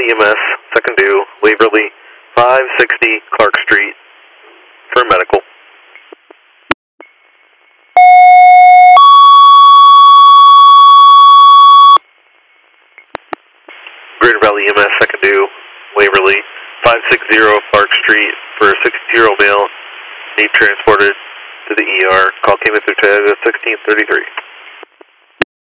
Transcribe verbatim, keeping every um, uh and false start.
Valley E M S, second due, Waverly, five sixty Clark Street, for medical. Greater Valley E M S, second due, Waverly, five sixty Clark Street, for a sixty-two-year-old male, need transported to the E R. Call came in through Toyota sixteen thirty-three.